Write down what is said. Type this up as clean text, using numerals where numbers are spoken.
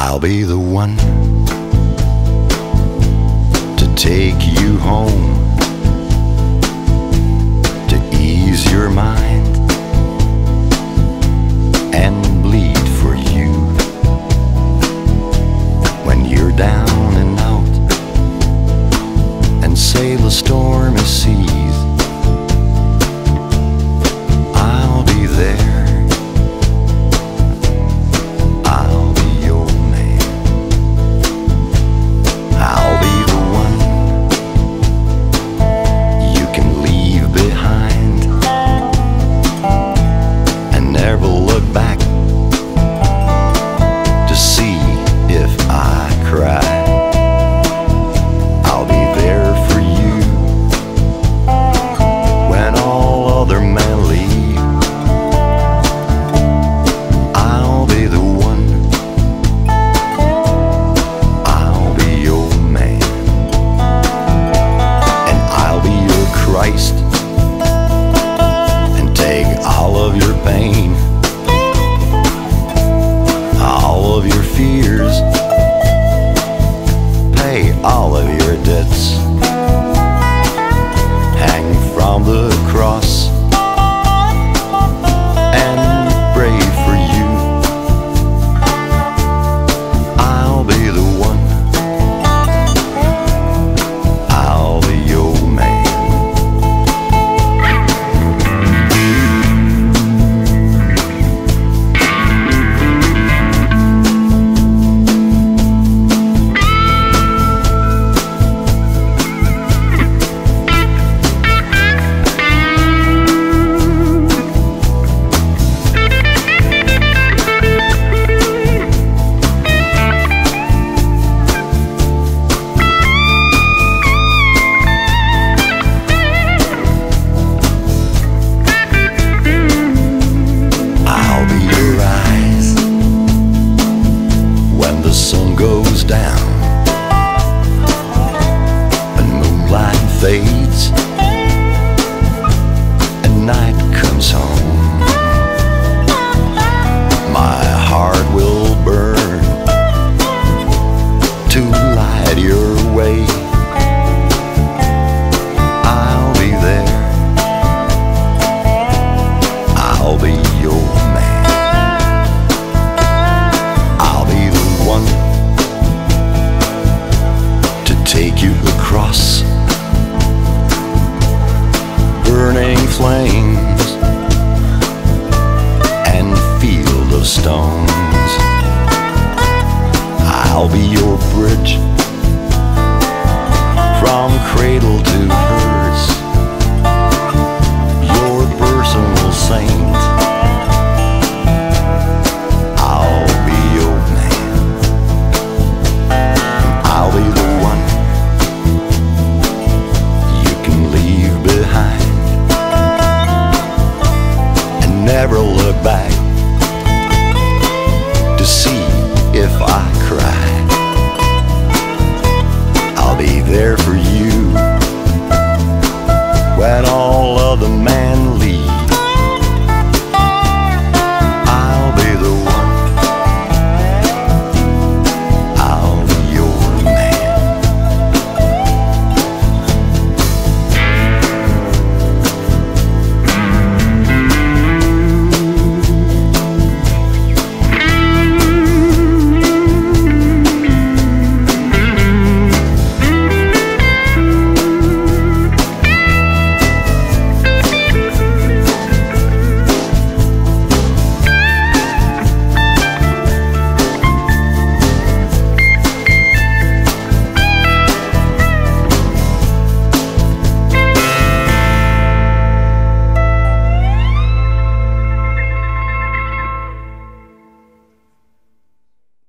I'll be the one to take you home, to ease your mind and bleed for you when you're down and out and sail the stormy seas. I'll be there. Never look back to see if I cry. I'll be there for you when all other men leave. I'll be the one, I'll be your man, and I'll be your Christ and take all of your pain, all of your fears, pay all of your debts, hang from the cross and pray for you. I'll be the one, I'll be your man. Goes down and moonlight fades and night comes home. My heart will burn to light your way. I'll be there, I'll be your man, I'll be the one take you across burning flames and field of stones. I'll be your bridge from cradle to